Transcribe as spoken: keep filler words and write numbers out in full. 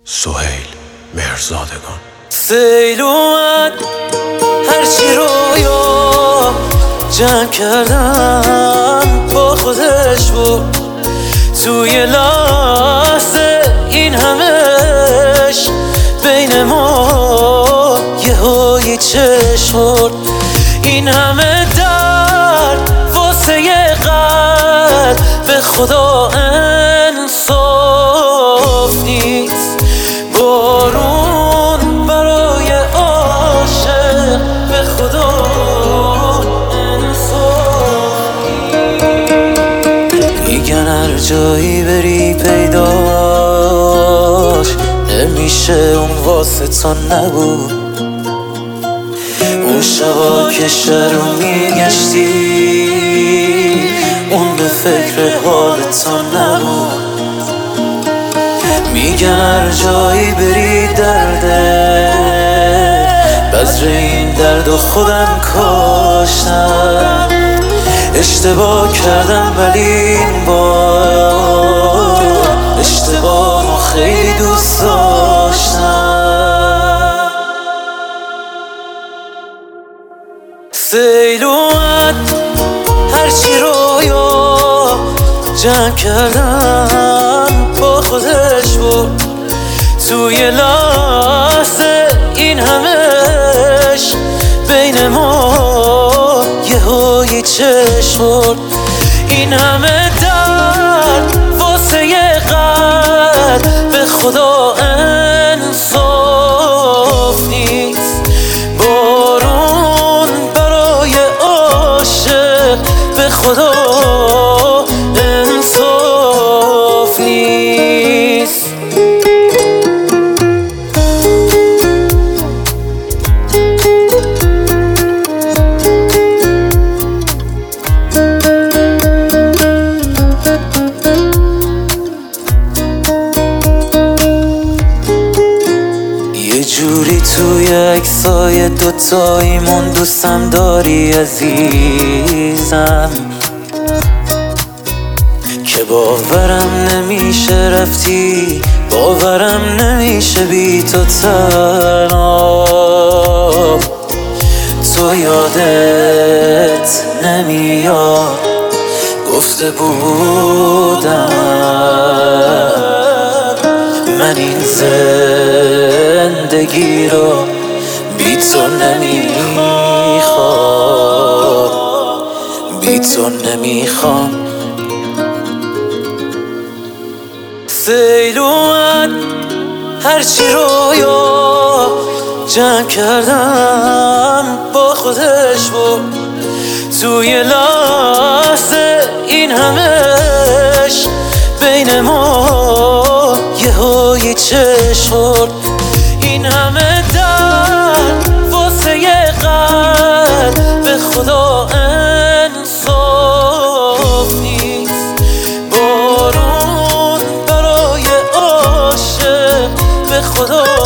سهیل مهرزادگان. سیل اومد هرچی رویا جمع کردم با خودش بود، توی لحظه این همش بین ما یه هایی چشم، این همه درد واسه یه قلب به خدا انصاف نیست. بارون برای عاشق به خدا انصاف نیست. میگن هر جایی بری پیداش نمیشه، اون واسه تو نبود. اون شبا که شهر رو میگشتی اون به فکر حال تو نبود. میگن هر جایی بری درده، بذر این درد و خودم کاشتم. اشتباه کردم ولی این بار اشتباه خیلی دوست داشتم. سیل اومد هرچی رویا جمع کردم با خودش بود، توی لحظه این همش بین ما یه هایی چشم، این همه درد واسه یه قلب به خدا انصاف نیست. بارون برای عاشق به خدا انصاف نیست. یه جوری توی عکسای دوتاییمون دوستم داری عزیزم، که باورم نمیشه رفتی، باورم نمیشه بی تو تنها. تو یادت نمیاد گفته بودم من این زندگی رو بی تو نمیخوام، بی تو نمیخوام. سیل اومد هرچی رویا جمع کردم با خودش بود، توی لحظه این همش بین ما یه هایی چشم، این همه درد واسه یه قلب به خدا انصاف نیست. بارون برای عاشق به خدا